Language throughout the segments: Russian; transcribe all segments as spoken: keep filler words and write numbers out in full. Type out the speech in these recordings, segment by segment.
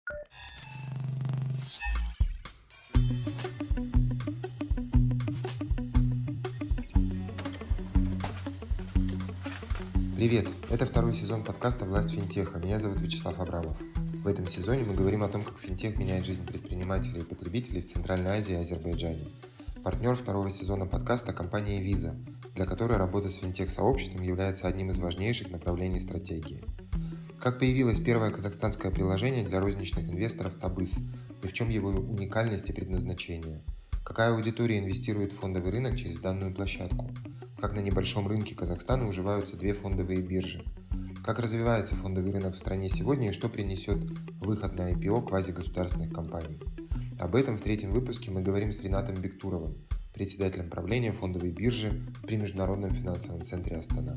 Привет! Это второй сезон подкаста «Власть финтеха». Меня зовут Вячеслав Абрамов. В этом сезоне мы говорим о том, как финтех меняет жизнь предпринимателей и потребителей в Центральной Азии и Азербайджане. Партнер второго сезона подкаста – компания Visa, для которой работа с финтех-сообществом является одним из важнейших направлений стратегии. Как появилось первое казахстанское приложение для розничных инвесторов Табыс и в чем его уникальность и предназначение? Какая аудитория инвестирует в фондовый рынок через данную площадку? Как на небольшом рынке Казахстана уживаются две фондовые биржи? Как развивается фондовый рынок в стране сегодня и что принесет выход на ай пи о квазигосударственных компаний? Об этом в третьем выпуске мы говорим с Ринатом Бектуровым, председателем правления фондовой биржи при Международном финансовом центре Астана.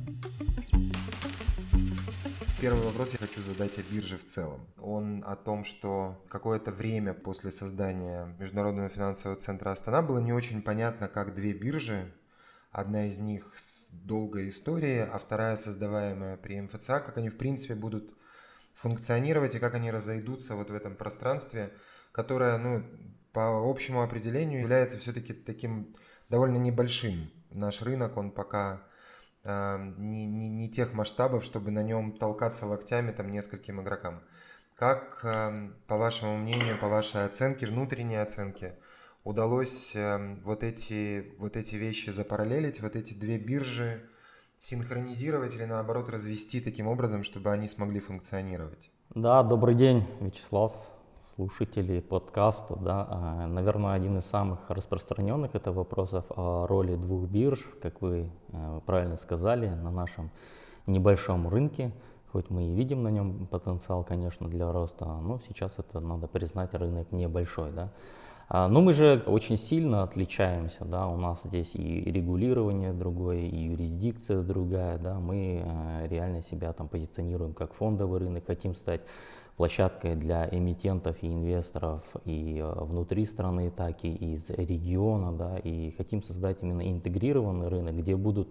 Первый вопрос я хочу задать о бирже в целом. Он о том, что какое-то время после создания Международного финансового центра Астана было не очень понятно, как две биржи, одна из них с долгой историей, а вторая создаваемая при эм эф цэ а, как они в принципе будут функционировать и как они разойдутся вот в этом пространстве, которое, ну, по общему определению является все-таки таким довольно небольшим. Наш рынок, он пока э, не, не, не тех масштабов, чтобы на нем толкаться локтями там нескольким игрокам. Как, э, по вашему мнению, по вашей оценке, внутренней оценке, удалось э, вот, эти, вот эти вещи запараллелить, вот эти две биржи синхронизировать или наоборот развести таким образом, чтобы они смогли функционировать? Да, добрый день, Вячеслав, слушатели подкаста. Да. Наверное, один из самых распространенных это вопросов о роли двух бирж, как вы правильно сказали, на нашем небольшом рынке. Хоть мы и видим на нем потенциал, конечно, для роста, но сейчас это, надо признать, рынок небольшой. Да. Но мы же очень сильно отличаемся, да, у нас здесь и регулирование другое, и юрисдикция другая, да, мы реально себя там позиционируем как фондовый рынок, хотим стать площадкой для эмитентов и инвесторов и внутри страны, так и из региона, да, и хотим создать именно интегрированный рынок, где будут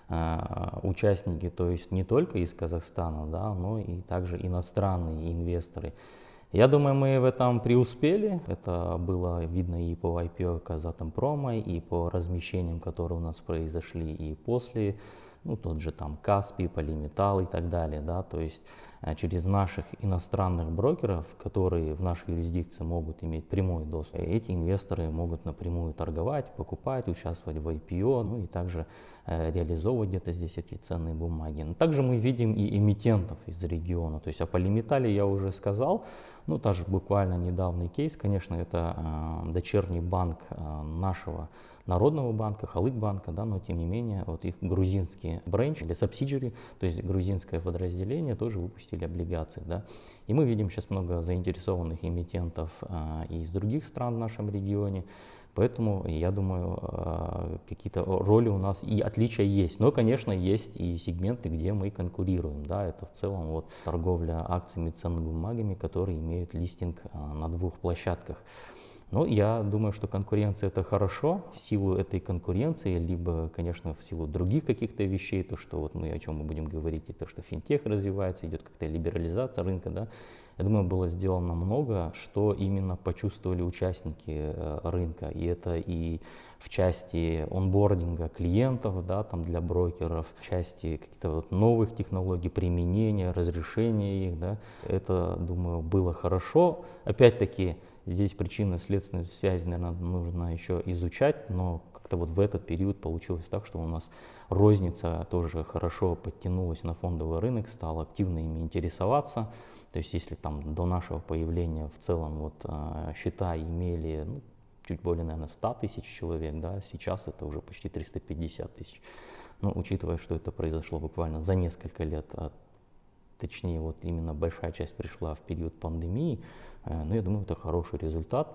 э, участники, то есть не только из Казахстана, да, но и также иностранные инвесторы. Я думаю, мы в этом преуспели. Это было видно и по ай пи о Казатомпрома, и по размещениям, которые у нас произошли и после, ну тот же там Каспий, Полиметалл и так далее, да, то есть через наших иностранных брокеров, которые в нашей юрисдикции могут иметь прямой доступ, эти инвесторы могут напрямую торговать, покупать, участвовать в ай пи о, ну и также э, реализовывать где-то здесь эти ценные бумаги. Но также мы видим и эмитентов из региона, то есть о Полиметалле я уже сказал, ну также буквально недавний кейс, конечно, это э, дочерний банк э, нашего Народного банка, Халык банка, да, но тем не менее вот их грузинские бренч или субсидиари, то есть грузинское подразделение, тоже выпустили облигации, да. И мы видим сейчас много заинтересованных эмитентов а, из других стран в нашем регионе, поэтому я думаю, а, какие-то роли у нас и отличия есть. Но, конечно, есть и сегменты, где мы конкурируем, да, это в целом вот торговля акциями, ценными бумагами, которые имеют листинг а, на двух площадках. Но я думаю, что конкуренция это хорошо, в силу этой конкуренции, либо, конечно, в силу других каких-то вещей, то, что вот мы о чем мы будем говорить, и то, что финтех развивается, идет как-то либерализация рынка, да. Я думаю, было сделано много, что именно почувствовали участники э, рынка, и это и в части онбординга клиентов, да, там для брокеров, в части каких-то вот новых технологий, применения, разрешения их, да. Это, думаю, было хорошо. Опять-таки, здесь причинно-следственную связь, наверное, нужно еще изучать, но как-то вот в этот период получилось так, что у нас розница тоже хорошо подтянулась на фондовый рынок, стала активно ими интересоваться. То есть если там до нашего появления в целом вот счета имели ну, чуть более, наверное, сто тысяч человек, да, сейчас это уже почти триста пятьдесят тысяч. Но учитывая, что это произошло буквально за несколько лет от Точнее, вот именно большая часть пришла в период пандемии, но я думаю, это хороший результат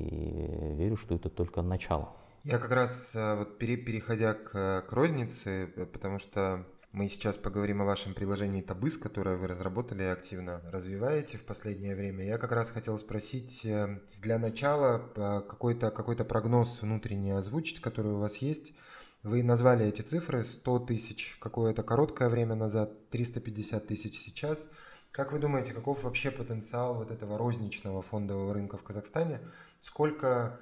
и верю, что это только начало. Я как раз, вот переходя к, к рознице, потому что мы сейчас поговорим о вашем приложении Табыс, которое вы разработали и активно развиваете в последнее время. Я как раз хотел спросить для начала какой-то, какой-то прогноз внутренний озвучить, который у вас есть. Вы назвали эти цифры: сто тысяч какое-то короткое время назад, триста пятьдесят тысяч сейчас. Как вы думаете, каков вообще потенциал вот этого розничного фондового рынка в Казахстане? Сколько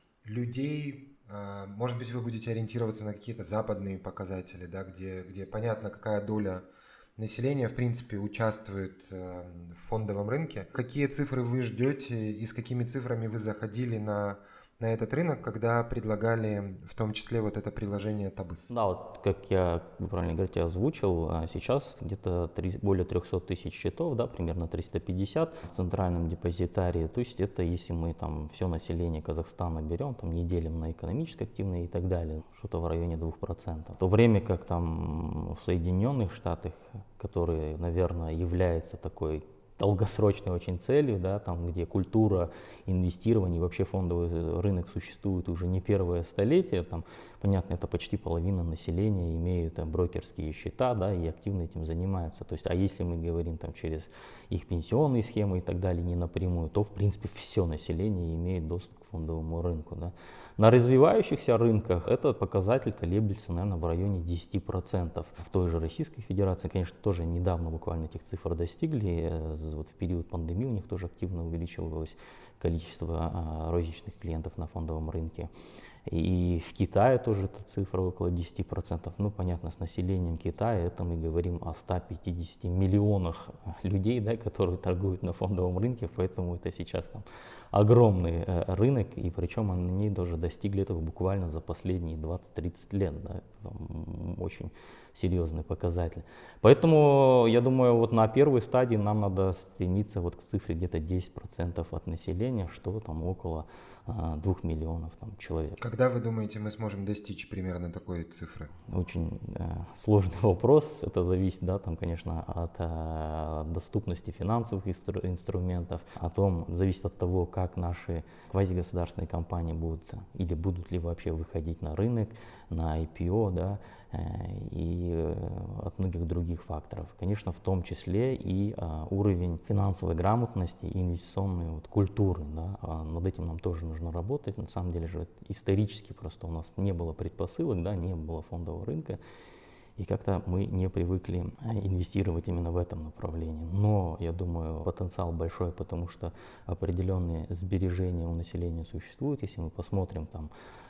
людей, а, может быть, вы будете ориентироваться на какие-то западные показатели, да, где, где понятно, какая доля населения, в принципе, участвует э, в фондовом рынке. Какие цифры вы ждете и с какими цифрами вы заходили на, на этот рынок, когда предлагали в том числе вот это приложение Табыс? Да, вот как я, вы правильно говорите, озвучил, а сейчас где-то три- более трехсот тысяч счетов, да, примерно триста пятьдесят в центральном депозитарии. То есть это если мы там все население Казахстана берем, там не делим на экономически активные и так далее, что-то в районе двух процентов. В то время как там в Соединенных Штатах, которые, наверное, является такой долгосрочной очень целью, да, там, где культура инвестирования, вообще фондовый рынок существует уже не первое столетие, там, понятно, это почти половина населения имеют там, брокерские счета, да, и активно этим занимаются. То есть, а если мы говорим там через их пенсионные схемы и так далее, не напрямую, то, в принципе, все население имеет доступ к фондовому рынку, да. На развивающихся рынках этот показатель колеблется, наверное, в районе десяти процентов. В той же Российской Федерации, конечно, тоже недавно буквально этих цифр достигли. Вот в период пандемии у них тоже активно увеличивалось количество розничных клиентов на фондовом рынке. И в Китае тоже эта цифра около десяти процентов. Ну, понятно, с населением Китая это мы говорим о ста пятидесяти миллионах людей, да, которые торгуют на фондовом рынке, поэтому это сейчас там огромный э, рынок, и причем они даже достигли этого буквально за последние двадцать-тридцать лет. Да, это там, очень серьезный показатель. Поэтому, я думаю, вот на первой стадии нам надо стремиться вот к цифре где-то десять процентов от населения, что там около двух миллионов там, человек. Когда вы думаете, мы сможем достичь примерно такой цифры? Очень э, сложный вопрос. Это зависит, да, там, конечно, от э, доступности финансовых инстру- инструментов, о том, зависит от того, как наши квазигосударственные компании будут или будут ли вообще выходить на рынок, на ай пи о, да, э, и э, от многих других факторов. Конечно, в том числе и э, уровень финансовой грамотности и инвестиционной вот, культуры. Да, а над этим нам тоже нужно работать. На самом деле же исторически просто у нас не было предпосылок, да, не было фондового рынка, и как-то мы не привыкли инвестировать именно в этом направлении. Но, я думаю, потенциал большой, потому что определенные сбережения у населения существуют. Если мы посмотрим там,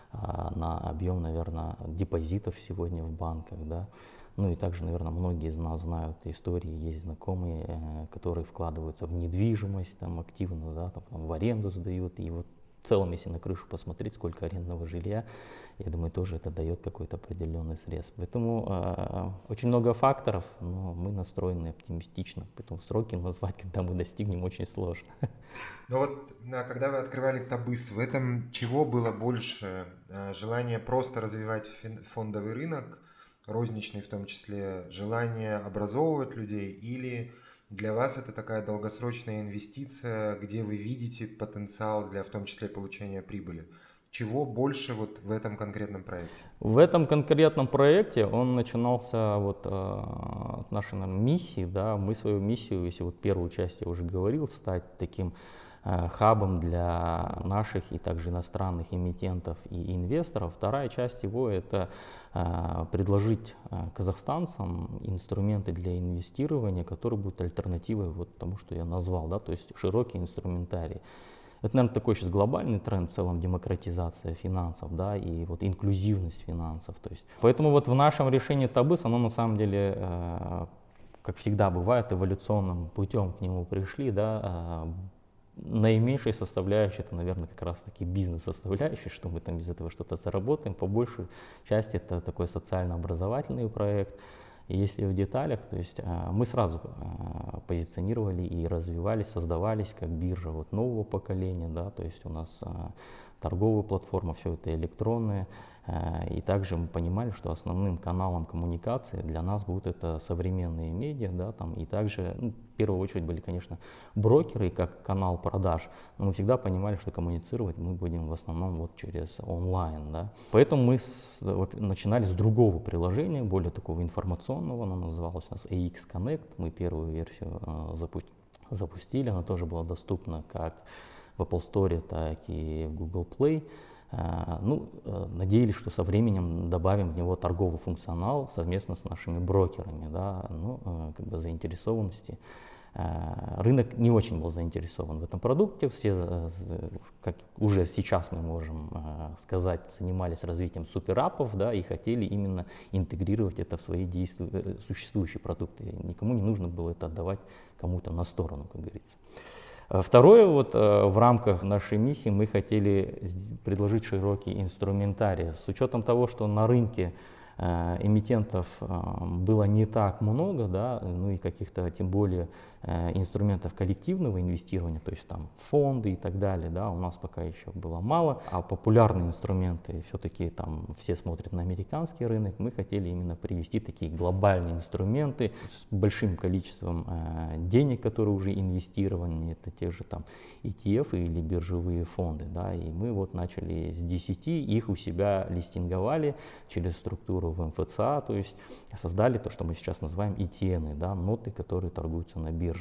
на объем, наверное, депозитов сегодня в банках, да, ну и также, наверное, многие из нас знают истории, есть знакомые, которые вкладываются в недвижимость там, активно, да, там, там, в аренду сдают, и вот в целом, если на крышу посмотреть, сколько арендного жилья, я думаю, тоже это дает какой-то определенный срез. Поэтому э, очень много факторов, но мы настроены оптимистично. Поэтому сроки назвать, когда мы достигнем, очень сложно. Но вот когда вы открывали Табыс, в этом чего было больше? Желание просто развивать фондовый рынок, розничный в том числе, желание образовывать людей, или для вас это такая долгосрочная инвестиция, где вы видите потенциал для в том числе получения прибыли? Чего больше вот в этом конкретном проекте? В этом конкретном проекте он начинался вот, э, от нашей, наверное, миссии. Да, мы свою миссию, если вот первую часть я уже говорил, стать таким э, хабом для наших и также иностранных эмитентов и инвесторов. Вторая часть его — это э, предложить э, казахстанцам инструменты для инвестирования, которые будут альтернативой вот тому, что я назвал, да, то есть широкий инструментарий. Это, наверное, такой сейчас глобальный тренд в целом, демократизация финансов, да, и вот инклюзивность финансов. То есть. Поэтому вот в нашем решении Табыс, оно на самом деле, э, как всегда бывает, эволюционным путем к нему пришли, да, э, наименьшей составляющей, это, наверное, как раз-таки бизнес-составляющей, что мы там из этого что-то заработаем. По большей части это такой социально-образовательный проект. И если в деталях, то есть мы сразу позиционировали и развивались, создавались как биржа вот нового поколения, да, то есть у нас торговая платформа, все это электронное. И также мы понимали, что основным каналом коммуникации для нас будут это современные медиа, да, там, и также, ну, в первую очередь были, конечно, брокеры как канал продаж, но мы всегда понимали, что коммуницировать мы будем в основном вот через онлайн, да. Поэтому мы с, начинали с другого приложения, более такого информационного, оно называлось у нас эй икс Connect, мы первую версию э, запу запустили, она тоже была доступна как в Apple Store, так и в Google Play. Ну, надеялись, что со временем добавим в него торговый функционал совместно с нашими брокерами, да, ну, как бы заинтересованности рынок не очень был заинтересован в этом продукте. Все, как уже сейчас мы можем сказать, занимались развитием суперапов, да, и хотели именно интегрировать это в свои действу... существующие продукты. Никому не нужно было это отдавать кому-то на сторону, как говорится. Второе, вот в рамках нашей миссии мы хотели предложить широкий инструментарий. С учетом того, что на рынке эмитентов было не так много, да, ну и каких-то тем более инструментов коллективного инвестирования, то есть там фонды и так далее, да, у нас пока еще было мало, а популярные инструменты все-таки там все смотрят на американский рынок, мы хотели именно привести такие глобальные инструменты с большим количеством э, денег, которые уже инвестированы, это те же там и ти эф или биржевые фонды, да, и мы вот начали с десяти, их у себя листинговали через структуру в эм эф цэ а, то есть создали то, что мы сейчас называем и ти эн, да, ноты, которые торгуются на бирже.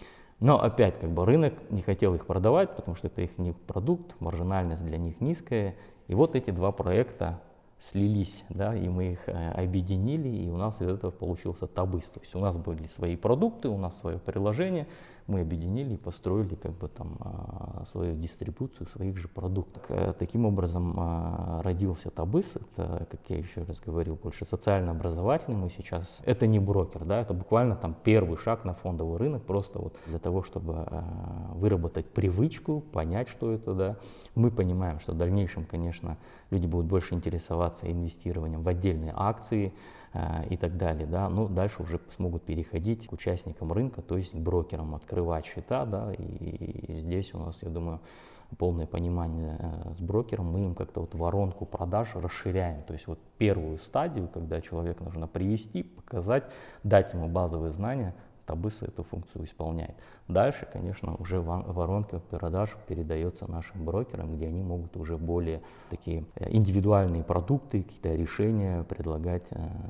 Но опять как бы рынок не хотел их продавать, потому что это их не продукт, маржинальность для них низкая. И вот эти два проекта слились, да, и мы их э, объединили, и у нас из этого получился Tabys. То есть у нас были свои продукты, у нас свое приложение, мы объединили и построили как бы там э, свою дистрибуцию своих же продуктов. Э, таким образом э, родился Tabys. Это, как я еще раз говорил, больше социально-образовательный. Мы сейчас, это не брокер, да, это буквально там первый шаг на фондовый рынок, просто вот для того, чтобы э, выработать привычку, понять, что это, да. Мы понимаем, что в дальнейшем, конечно, люди будут больше интересоваться инвестированием в отдельные акции э, и так далее, да, но дальше уже смогут переходить к участникам рынка, то есть к брокерам, открывать счета, да, и, и здесь у нас, я думаю, полное понимание э, с брокером, мы им как-то вот воронку продаж расширяем, то есть вот первую стадию, когда человек нужно привести, показать, дать ему базовые знания, Tabys эту функцию исполняет. Дальше, конечно, уже воронка продаж передается нашим брокерам, где они могут уже более такие индивидуальные продукты, какие-то решения предлагать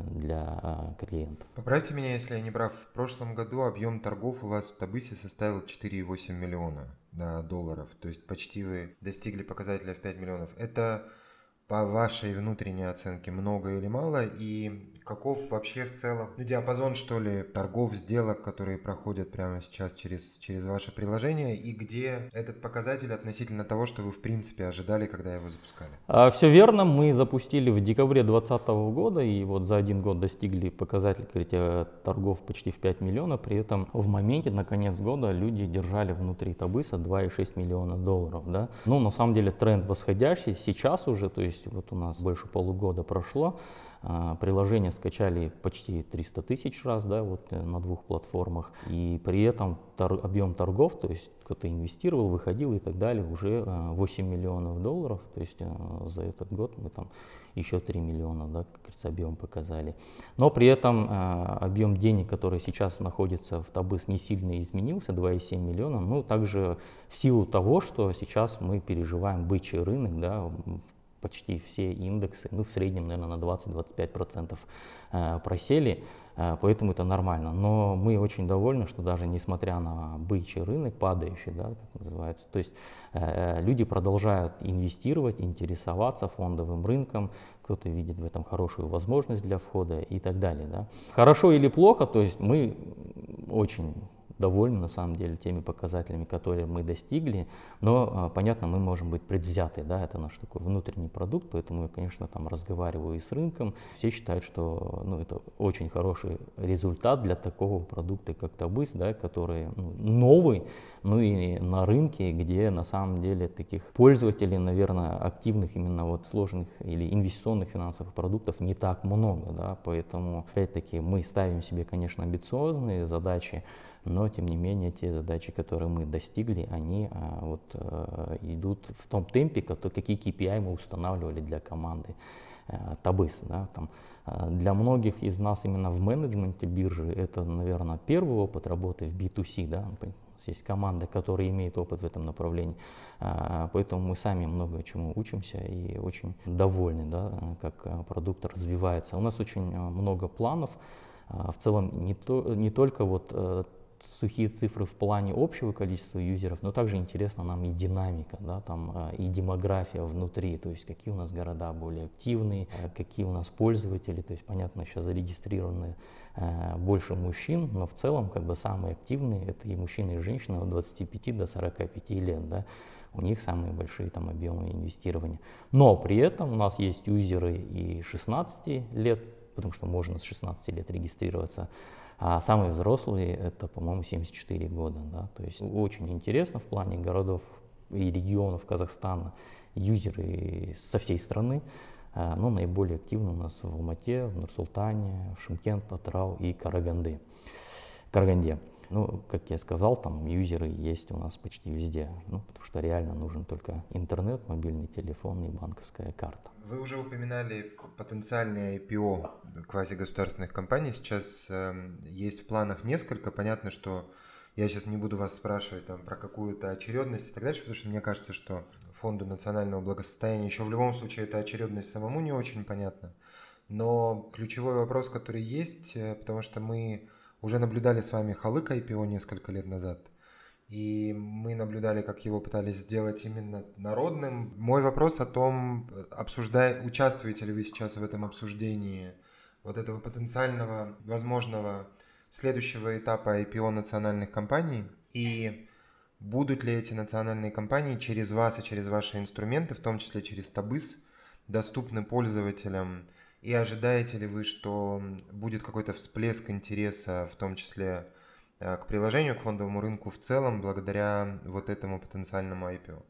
для клиентов. Поправьте меня, если я не прав. В прошлом году объем торгов у вас в Tabys составил четыре и восемь миллиона долларов. То есть почти вы достигли показателя в пять миллионов. Это по вашей внутренней оценке много или мало? И каков вообще в целом ну, диапазон, что ли, торгов, сделок, которые проходят прямо сейчас через, через ваше приложение? И где этот показатель относительно того, что вы в принципе ожидали, когда его запускали? А, все верно. Мы запустили в декабре две тысячи двадцатого года и вот за один год достигли показателя, говорите, торгов почти в пять миллионов. При этом в моменте, на конец года, люди держали внутри Tabys два и шесть миллиона долларов. Да? Ну, на самом деле тренд восходящий. Сейчас уже, то есть вот у нас больше полугода прошло, приложение скачали почти триста тысяч раз, да, вот на двух платформах, и при этом тор, объем торгов, то есть кто-то инвестировал, выходил и так далее, уже восемь миллионов долларов, то есть за этот год мы там еще три миллиона, да, как говорится, объем показали. Но при этом объем денег, который сейчас находится в Tabys, не сильно изменился, два и семь миллиона, ну также в силу того, что сейчас мы переживаем бычий рынок, да, почти все индексы, ну, в среднем, наверное, на двадцать-двадцать пять процентов э, просели, э, поэтому это нормально. Но мы очень довольны, что даже несмотря на бычий рынок, падающий, да, как называется, то есть э, люди продолжают инвестировать, интересоваться фондовым рынком, кто-то видит в этом хорошую возможность для входа и так далее. Да. Хорошо или плохо, то есть мы очень довольны на самом деле теми показателями, которые мы достигли, но, понятно, мы можем быть предвзяты, да, это наш такой внутренний продукт, поэтому я, конечно, там разговариваю и с рынком, все считают, что, ну, это очень хороший результат для такого продукта, как Tabys, да, который ну, новый, ну и на рынке, где на самом деле таких пользователей, наверное, активных именно вот сложных или инвестиционных финансовых продуктов не так много, да, поэтому, опять-таки, мы ставим себе, конечно, амбициозные задачи, но, тем не менее, те задачи, которые мы достигли, они а, вот, а, идут в том темпе, который, какие кей пи ай мы устанавливали для команды а, Tabys. Да, там, а, для многих из нас именно в менеджменте биржи это, наверное, первый опыт работы в би ту си. Да, у нас есть команда, которая имеет опыт в этом направлении, а, поэтому мы сами много чему учимся и очень довольны, да, как продукт развивается. У нас очень много планов, а, в целом не, то, не только вот сухие цифры в плане общего количества юзеров, но также интересна нам и динамика, да, там, и демография внутри, то есть какие у нас города более активные, какие у нас пользователи, то есть понятно, сейчас зарегистрированы э, больше мужчин, но в целом как бы самые активные это и мужчины, и женщины от двадцати пяти до сорока пяти лет, да, у них самые большие там объемы инвестирования. Но при этом у нас есть юзеры и шестнадцати лет, потому что можно с шестнадцати лет регистрироваться. А самые взрослые это, по-моему, семьдесят четыре года. Да? То есть очень интересно в плане городов и регионов Казахстана. Юзеры со всей страны, но наиболее активны у нас в Алмате, в Нур-Султане, в Шымкент, Атырау и Караганде. Караганде. Ну, как я сказал, там юзеры есть у нас почти везде, ну, потому что реально нужен только интернет, мобильный телефон и банковская карта. Вы уже упоминали потенциальные ай пи о квазигосударственных компаний. Сейчас э, есть в планах несколько. Понятно, что я сейчас не буду вас спрашивать там, про какую-то очередность и так дальше, потому что мне кажется, что Фонду национального благосостояния еще в любом случае эта очередность самому не очень понятна. Но ключевой вопрос, который есть, потому что мы уже наблюдали с вами Халык ай пи о несколько лет назад, и мы наблюдали, как его пытались сделать именно народным. Мой вопрос о том, обсуждая, участвуете ли вы сейчас в этом обсуждении вот этого потенциального, возможного следующего этапа ай пи о национальных компаний, и будут ли эти национальные компании через вас и через ваши инструменты, в том числе через Табыс, доступны пользователям, и ожидаете ли вы, что будет какой-то всплеск интереса, в том числе к приложению, к фондовому рынку в целом, благодаря вот этому потенциальному ай пи о?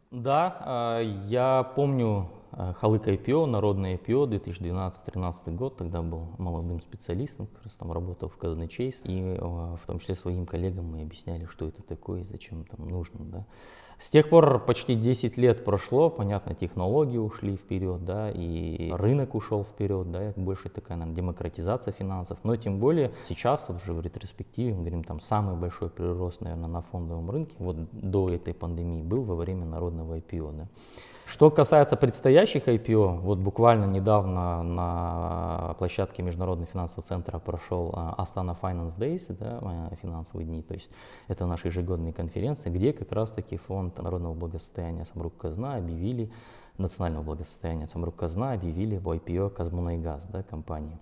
Да, я помню Халык ай пи о, народный ай пи о, две тысячи двенадцатый-тринадцатый год, тогда был молодым специалистом, как раз там работал в Казначействе, и в том числе своим коллегам мы объясняли, что это такое и зачем там нужно. Да. С тех пор почти десять лет прошло, понятно, технологии ушли вперед, да, и рынок ушел вперед, да, больше такая, наверное, демократизация финансов, но тем более сейчас уже в ретроспективе, мы говорим, там самый большой прирост, наверное, на фондовом рынке, вот до этой пандемии был во время народного ай пи о, да. Что касается предстоящих ай пи о, вот буквально недавно на площадке Международного финансового центра прошел Astana Finance Days, да, финансовые дни, то есть это наши ежегодные конференции, где как раз-таки фонд народного благосостояния Самрук-Казна объявили, национального благосостояния Самрук-Казна объявили в ай пи о Казмунайгаз, да, компании.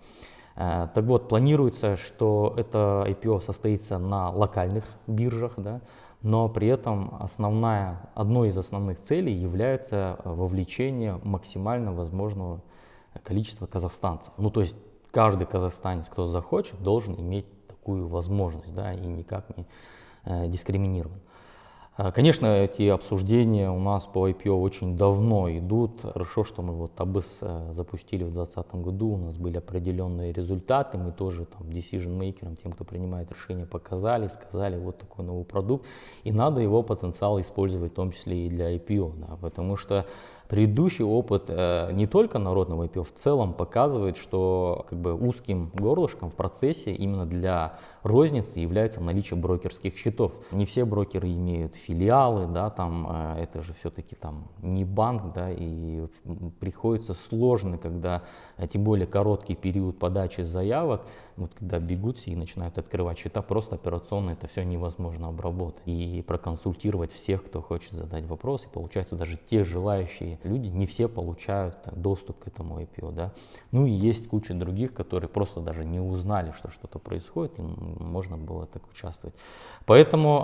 Так вот, планируется, что это ай пи о состоится на локальных биржах, да, но при этом основная, одной из основных целей является вовлечение максимально возможного количества казахстанцев. Ну, то есть каждый казахстанец, кто захочет, должен иметь такую возможность, да, и никак не э, дискриминирован. Конечно, эти обсуждения у нас по ай пи о очень давно идут. Хорошо, что мы вот Табыс запустили в двадцать двадцатом году, у нас были определенные результаты, мы тоже там decision-makerам, тем, кто принимает решения, показали, сказали, вот такой новый продукт, и надо его потенциал использовать в том числе и для ай пи о, да, потому что предыдущий опыт э, не только народного ай пи о в целом показывает, что как бы узким горлышком в процессе именно для розницы является наличие брокерских счетов. Не все брокеры имеют филиалы, да, там э, это же все-таки там не банк, да, и приходится сложно, когда э, тем более короткий период подачи заявок, вот когда бегут все и начинают открывать счета, просто операционно это все невозможно обработать и проконсультировать всех, кто хочет задать вопрос, и получается даже те желающие люди, не все получают доступ к этому ай пи о, да. Ну и есть куча других, которые просто даже не узнали, что что-то происходит, им можно было так участвовать. Поэтому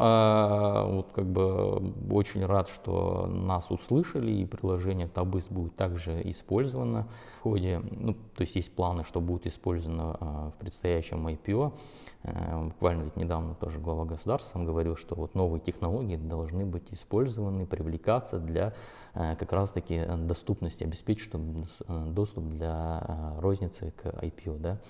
э, вот как бы очень рад, что нас услышали, и приложение Табыс будет также использовано в ходе, ну, то есть есть планы, что будет использовано э, в предстоящем ай пи о. Э, буквально ведь недавно тоже глава государства сам говорил, что вот новые технологии должны быть использованы, привлекаться для как раз-таки доступности, обеспечить доступ для розницы к ай пи о. Да.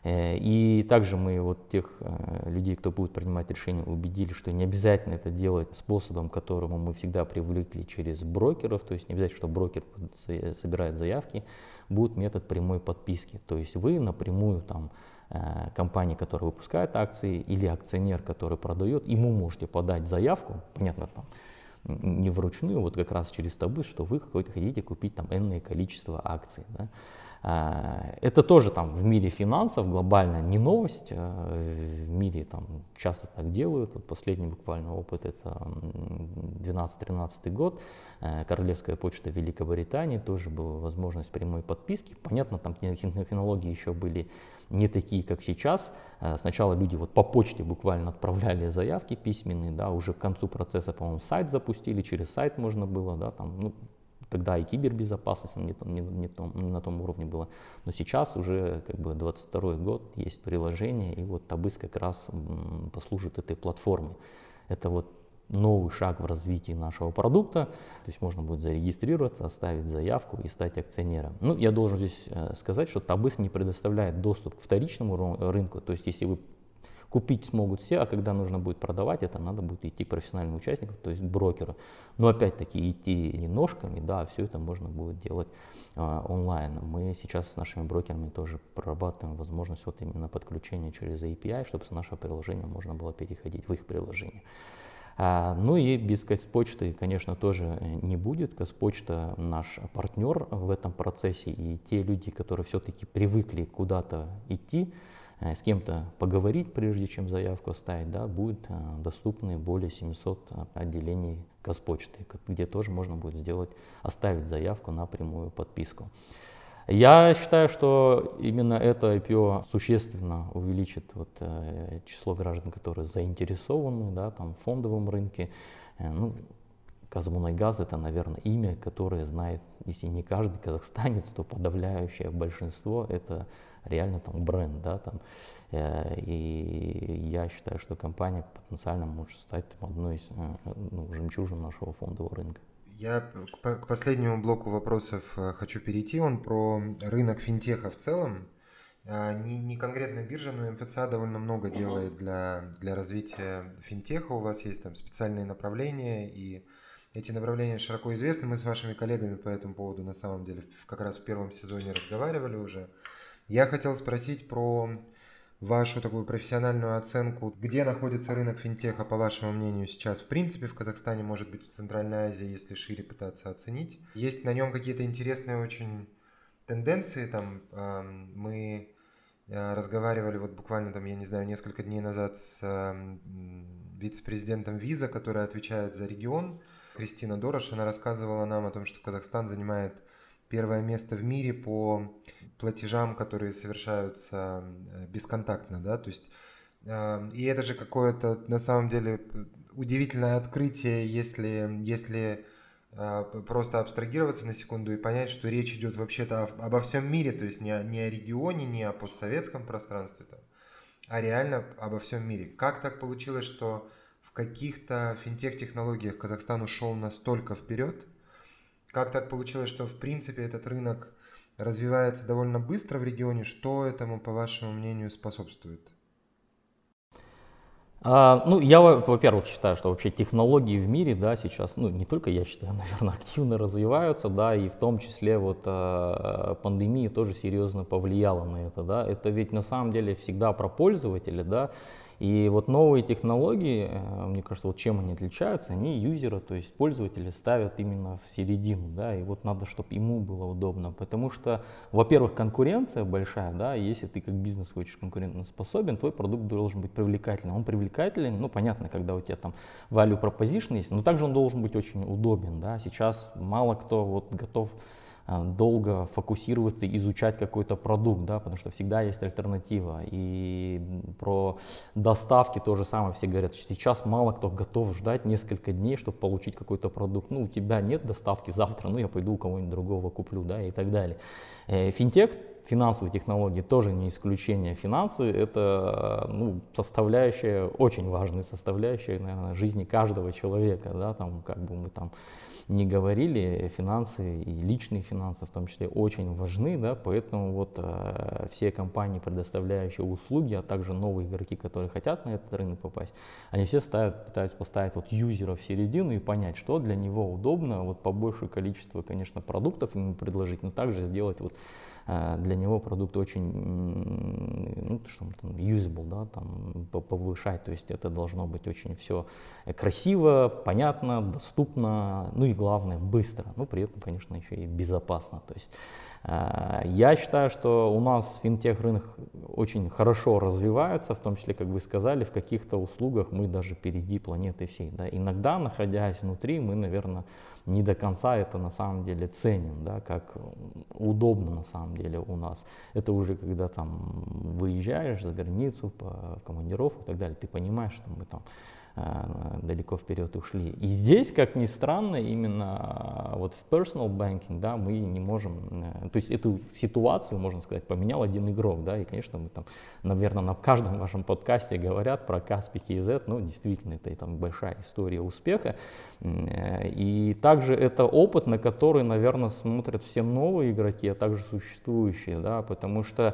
И также мы вот тех людей, кто будет принимать решения, убедили, что не обязательно это делать способом, к которому мы всегда привыкли через брокеров, то есть не обязательно, что брокер собирает заявки, будет метод прямой подписки. То есть вы напрямую там компания, которая выпускает акции, или акционер, который продает, ему можете подать заявку, понятно, там, не вручную, вот как раз через Табыс, что вы хотите купить там энное количество акций. Да? Это тоже там в мире финансов глобально не новость, в мире там часто так делают. Вот последний буквально опыт — это двенадцатый-тринадцатый год, Королевская почта Великобритании, тоже была возможность прямой подписки. Понятно, там технологии еще были не такие, как сейчас. Сначала люди вот по почте буквально отправляли заявки письменные, да, уже к концу процесса, по-моему, сайт запустили, через сайт можно было, да, там, ну, тогда и кибербезопасность не, не, не, том, не на том уровне была. Но сейчас уже как бы двадцать второй год, есть приложение, и вот Табыс как раз м, послужит этой платформой. Это вот новый шаг в развитии нашего продукта. То есть можно будет зарегистрироваться, оставить заявку и стать акционером. Ну, я должен здесь э, сказать, что Табыс не предоставляет доступ к вторичному рынку. То есть если вы купить смогут все, а когда нужно будет продавать, это надо будет идти к профессиональным участникам, то есть к брокеру. Но опять-таки идти не ножками, да, все это можно будет делать а, онлайн. Мы сейчас с нашими брокерами тоже прорабатываем возможность вот именно подключения через эй пи ай, чтобы с нашего приложения можно было переходить в их приложение. А, ну и без Казпочты, конечно, тоже не будет. Казпочта наш партнер в этом процессе, и те люди, которые все-таки привыкли куда-то идти, с кем-то поговорить, прежде чем заявку оставить, да, будет а, доступны более семисот отделений Казпочты, где тоже можно будет сделать, оставить заявку на прямую подписку. Я считаю, что именно это ай пи о существенно увеличит вот, э, число граждан, которые заинтересованы, да, там, в фондовом рынке. Э, ну, Казмунайгаз — это, наверное, имя, которое знает, если не каждый казахстанец, то подавляющее большинство — это реально там бренд, да, там. Э, и я считаю, что компания потенциально может стать там, одной из э, ну, жемчужин нашего фондового рынка. Я к последнему блоку вопросов хочу перейти. Он про рынок финтеха в целом. Не, не конкретно биржа, но эм эф цэ а довольно много делает для, для развития финтеха. У вас есть там специальные направления, и эти направления широко известны. Мы с вашими коллегами по этому поводу на самом деле как раз в первом сезоне разговаривали уже. Я хотел спросить про вашу такую профессиональную оценку, где находится рынок финтеха, по вашему мнению, сейчас, в принципе, в Казахстане, может быть, в Центральной Азии, если шире пытаться оценить. Есть на нем какие-то интересные очень тенденции, там, э, мы э, разговаривали вот буквально, там, я не знаю, несколько дней назад с э, вице-президентом Visa, который отвечает за регион, Кристина Дорош. Она рассказывала нам о том, что Казахстан занимает первое место в мире по платежам, которые совершаются бесконтактно, да, то есть, э, и это же какое-то, на самом деле, удивительное открытие, если, если э, просто абстрагироваться на секунду и понять, что речь идет вообще-то о, обо всем мире, то есть не о, не о регионе, не о постсоветском пространстве, там, а реально обо всем мире. Как так получилось, что в каких-то финтех-технологиях Казахстан ушел настолько вперед? Как так получилось, что в принципе этот рынок развивается довольно быстро в регионе? Что этому, по вашему мнению, способствует? А, ну, я, во-первых, считаю, что вообще технологии в мире, да, сейчас, ну, не только я считаю, наверное, активно развиваются, да, и в том числе вот а, пандемия тоже серьезно повлияла на это, да. Это ведь на самом деле всегда про пользователя, да. И вот новые технологии, мне кажется, вот чем они отличаются, они юзера, то есть пользователи ставят именно в середину, да, и вот надо, чтобы ему было удобно, потому что, во-первых, конкуренция большая, да, и если ты как бизнес хочешь конкурентоспособен, твой продукт должен быть привлекательным. Он привлекателен, ну, понятно, когда у тебя там value proposition есть, но также он должен быть очень удобен, да, сейчас мало кто вот готов долго фокусироваться, изучать какой-то продукт, да, потому что всегда есть альтернатива. И про доставки то же самое все говорят, что сейчас мало кто готов ждать несколько дней, чтобы получить какой-то продукт. Ну, у тебя нет доставки завтра, ну, я пойду у кого-нибудь другого куплю, да, и так далее. Финтех, финансовые технологии тоже не исключение. Финансы — это, ну, составляющая, очень важная составляющая, наверное, жизни каждого человека, да, там, как бы мы там не говорили, финансы и личные финансы в том числе очень важны, да, поэтому вот э, все компании, предоставляющие услуги, а также новые игроки, которые хотят на этот рынок попасть, они все ставят, пытаются поставить вот юзера в середину и понять, что для него удобно, вот побольшее количество, конечно, продуктов ему предложить, но также сделать вот для него продукт очень, ну, что там, usable, да, там, повышать, то есть это должно быть очень все красиво, понятно, доступно, ну и главное, быстро, ну, при этом, конечно, еще и безопасно, то есть я считаю, что у нас финтех-рынок очень хорошо развивается, в том числе, как вы сказали, в каких-то услугах мы даже впереди планеты всей. Да. Иногда, находясь внутри, мы, наверное, не до конца это на самом деле ценим, да, как удобно на самом деле у нас. Это уже когда там выезжаешь за границу, по командировку и так далее, ты понимаешь, что мы там далеко вперед ушли. И здесь, как ни странно, именно вот в personal banking, да, мы не можем, то есть эту ситуацию, можно сказать, поменял один игрок, да, и, конечно, мы там, наверное, на каждом вашем подкасте говорят про Kaspi кей зет, ну, действительно, это там большая история успеха, и также это опыт, на который, наверное, смотрят все новые игроки, а также существующие, да, потому что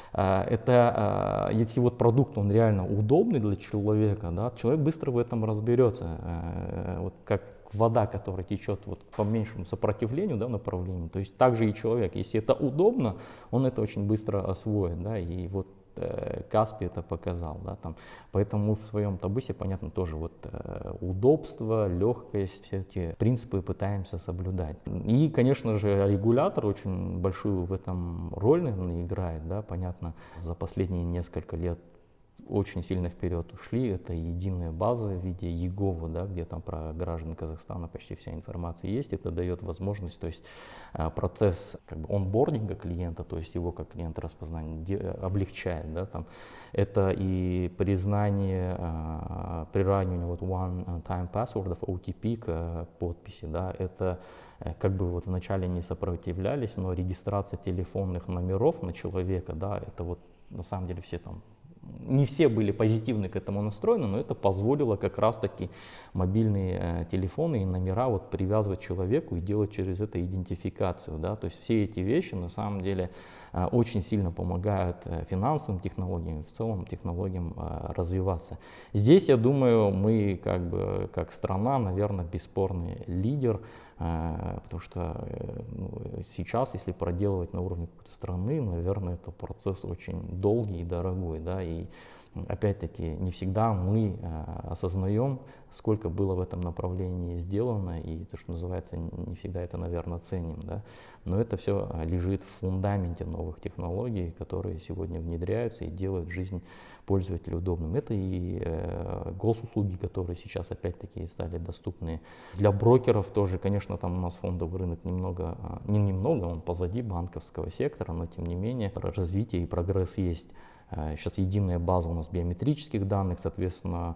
это, если вот продукт, он реально удобный для человека, да, человек быстро в этом разберется, вот как вода, которая течет вот по меньшему сопротивлению, да, направлению, то есть также и человек, если это удобно, он это очень быстро освоит, да, и вот Kaspi это показал, да, там, поэтому мы в своем Табысе, понятно, тоже вот э, удобство, легкость, все эти принципы пытаемся соблюдать. И, конечно же, регулятор очень большую в этом роль, наверное, играет, да, понятно, за последние несколько лет очень сильно вперед ушли. Это единая база в виде ЕГОВа, да, где там про граждан Казахстана почти вся информация есть. Это дает возможность, то есть процесс как бы онбординга клиента, то есть его как клиента распознания облегчает, да, там. Это и признание, приравнивание вот one-time password, о ти пи к подписи, да, это как бы вот вначале не сопротивлялись, но регистрация телефонных номеров на человека, да, это вот на самом деле все там, не все были позитивны к этому настроены, но это позволило как раз-таки мобильные э, телефоны и номера вот привязывать человеку и делать через это идентификацию, да, то есть все эти вещи на самом деле э, очень сильно помогают э, финансовым технологиям, в целом технологиям э, развиваться. Здесь, я думаю, мы как бы как страна, наверное, бесспорный лидер, э, потому что э, ну, сейчас, если проделывать на уровне какой-то страны, наверное, это процесс очень долгий и дорогой, да, и опять-таки не всегда мы э, осознаем, сколько было в этом направлении сделано, и то, что называется, не всегда это, наверное, ценим, да, но это все лежит в фундаменте новых технологий, которые сегодня внедряются и делают жизнь пользователя удобным. Это и э, госуслуги, которые сейчас опять-таки стали доступны для брокеров тоже, конечно, там у нас фондовый рынок немного, не немного, он позади банковского сектора, но тем не менее развитие и прогресс есть. Сейчас единая база у нас биометрических данных, соответственно,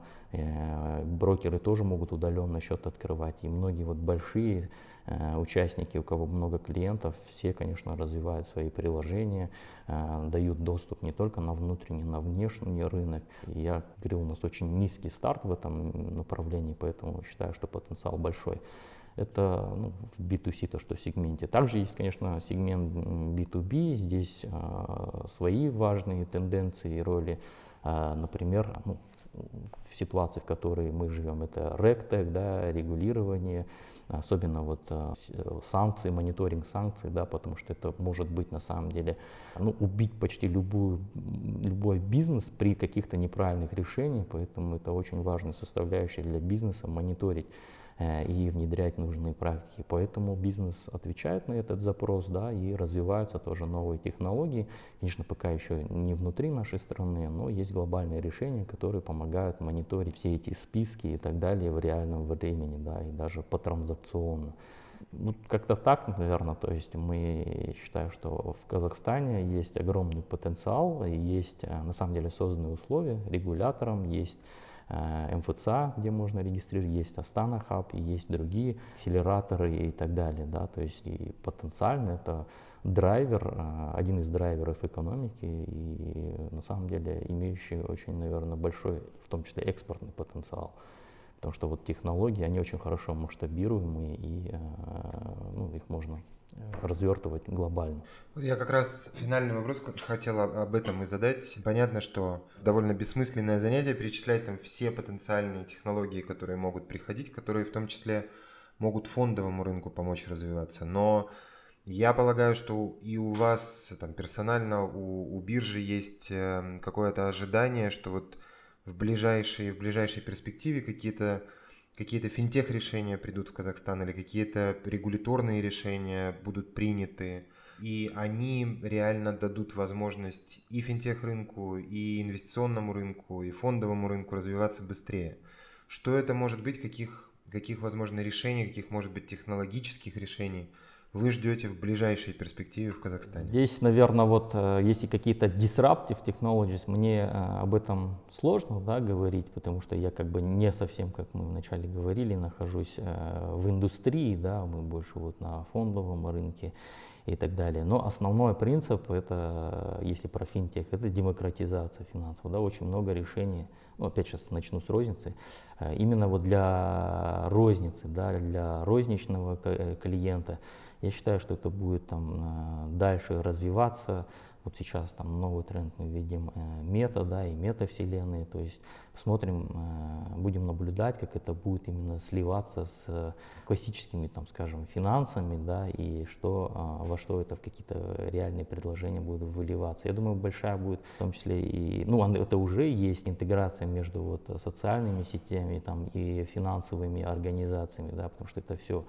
брокеры тоже могут удаленно счет открывать. И многие вот большие участники, у кого много клиентов, все, конечно, развивают свои приложения, дают доступ не только на внутренний, на внешний рынок. И я говорил, у нас очень низкий старт в этом направлении, поэтому считаю, что потенциал большой. Это ну, в би ту си, то, что в сегменте. Также есть, конечно, сегмент би ту би, здесь э, свои важные тенденции и роли. Э, например, ну, в ситуации, в которой мы живем, это регтек, да, регулирование, особенно вот э, санкции, мониторинг санкций, да, потому что это может быть на самом деле ну, убить почти любую, любой бизнес при каких-то неправильных решениях, поэтому это очень важная составляющая для бизнеса мониторить и внедрять нужные практики. Поэтому бизнес отвечает на этот запрос, да, и развиваются тоже новые технологии. Конечно, пока еще не внутри нашей страны, но есть глобальные решения, которые помогают мониторить все эти списки и так далее в реальном времени, да, и даже потранзакционно. Ну, как-то так, наверное, то есть мы считаем, что в Казахстане есть огромный потенциал, и есть на самом деле созданные условия регулятором, есть эм эф цэ а, где можно регистрировать, есть Астана Хаб, и есть другие акселераторы и так далее, да, то есть и потенциально это драйвер, один из драйверов экономики и на самом деле имеющий очень, наверное, большой, в том числе экспортный потенциал. Потому что вот технологии, они очень хорошо масштабируемые и ну, их можно развертывать глобально. Я как раз финальный вопрос хотел об этом и задать. Понятно, что довольно бессмысленное занятие перечислять там все потенциальные технологии, которые могут приходить, которые в том числе могут фондовому рынку помочь развиваться. Но Я полагаю, что и у вас там персонально, у, у биржи есть э, какое-то ожидание, что вот в ближайшей, в ближайшей перспективе какие-то какие-то финтех-решения придут в Казахстан или какие-то регуляторные решения будут приняты, и они реально дадут возможность и финтех-рынку, и инвестиционному рынку, и фондовому рынку развиваться быстрее. Что это может быть, каких, каких возможно решений, каких может быть технологических решений вы ждете в ближайшей перспективе в Казахстане? Здесь, наверное, вот если какие-то disruptive technologies, мне об этом сложно, да, говорить, потому что я как бы не совсем, как мы вначале говорили, нахожусь в индустрии, да, мы больше вот на фондовом рынке и так далее. Но основной принцип, это, если про финтех, это демократизация финансов. Да, очень много решений, ну, опять сейчас начну с розницы, именно вот для розницы, да, для розничного клиента. Я считаю, что это будет там дальше развиваться. Вот сейчас там новый тренд мы видим мета, да, и метавселенные, то есть смотрим, будем наблюдать, как это будет именно сливаться с классическими, там, скажем, финансами, да, и что, во что это в какие-то реальные предложения будут выливаться. Я думаю, большая будет, в том числе и, ну, это уже есть интеграция между вот социальными сетями там и финансовыми организациями, да, потому что это все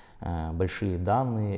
большие данные,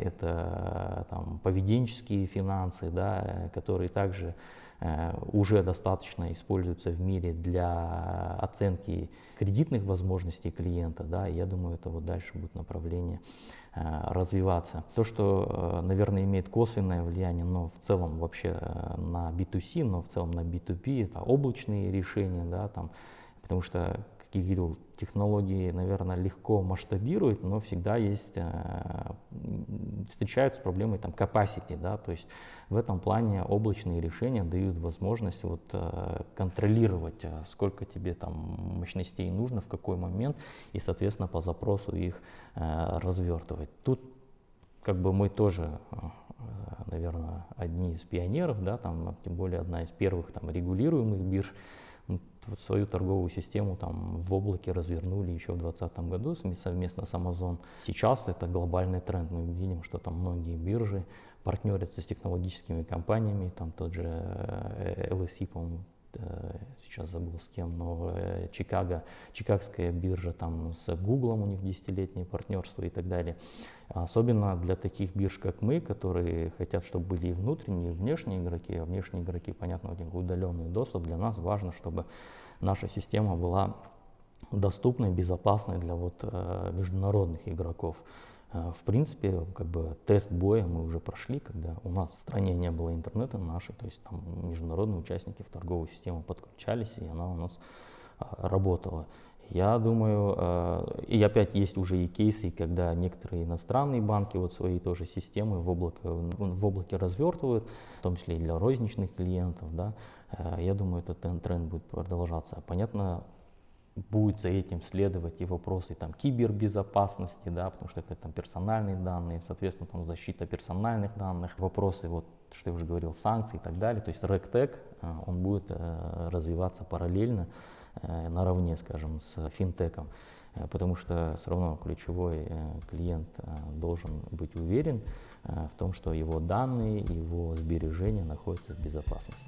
это там, поведенческие финансы, да, которые также э, уже достаточно используются в мире для оценки кредитных возможностей клиента. Да, и я думаю, это вот дальше будет направление э, развиваться. То, что, э, наверное, имеет косвенное влияние, но в целом вообще э, на би ту си, но в целом на би ту пи, это облачные решения, да, там, потому что, как я говорил, технологии, наверное, легко масштабируют, но всегда есть, э, встречаются проблемы там capacity, да, то есть в этом плане облачные решения дают возможность вот, э, контролировать, э, сколько тебе там мощностей нужно, в какой момент, и, соответственно, по запросу их э, развертывать. Тут как бы мы тоже, э, наверное, одни из пионеров, да, там, тем более одна из первых там, регулируемых бирж. Вот свою торговую систему там в облаке развернули еще в двадцатом году совместно с Amazon. Сейчас это глобальный тренд. Мы видим, что там многие биржи партнерятся с технологическими компаниями. Там тот же эл эс и, по-моему, сейчас забыл с кем, но Чикаго, Чикагская биржа там с Гуглом, у них десятилетнее партнерство и так далее. Особенно для таких бирж, как мы, которые хотят, чтобы были и внутренние, и внешние игроки. А внешние игроки, понятно, у них удаленный доступ. Для нас важно, чтобы наша система была доступной, безопасной для вот, международных игроков. В принципе, как бы тест боя мы уже прошли, когда у нас в стране не было интернета нашей, то есть там международные участники в торговую систему подключались, и она у нас работала. Я думаю, и опять есть уже и кейсы, когда некоторые иностранные банки вот свои тоже системы в облаке, в облаке развертывают, в том числе и для розничных клиентов. Да. Я думаю, этот тренд будет продолжаться. Понятно, будет за этим следовать и вопросы там, кибербезопасности, да, потому что это там, персональные данные, соответственно, там, защита персональных данных, вопросы, вот, что я уже говорил, санкций и так далее. То есть регтек, он будет э, развиваться параллельно, э, наравне, скажем, с финтеком, э, потому что все равно ключевой э, клиент э, должен быть уверен э, в том, что его данные, его сбережения находятся в безопасности.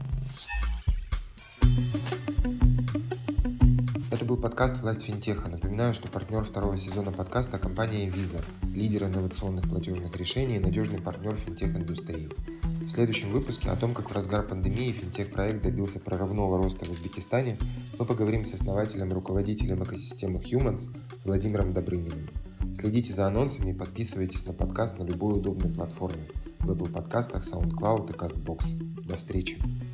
Это был подкаст «Власть финтеха». Напоминаю, что партнер второго сезона подкаста – компания Visa, лидер инновационных платежных решений и надежный партнер финтех-индустрии. В следующем выпуске о том, как в разгар пандемии финтех-проект добился прорывного роста в Узбекистане, мы поговорим с основателем и руководителем экосистемы Humans Владимиром Добрыниным. Следите за анонсами и подписывайтесь на подкаст на любой удобной платформе – в Apple подкастах, SoundCloud и CastBox. До встречи!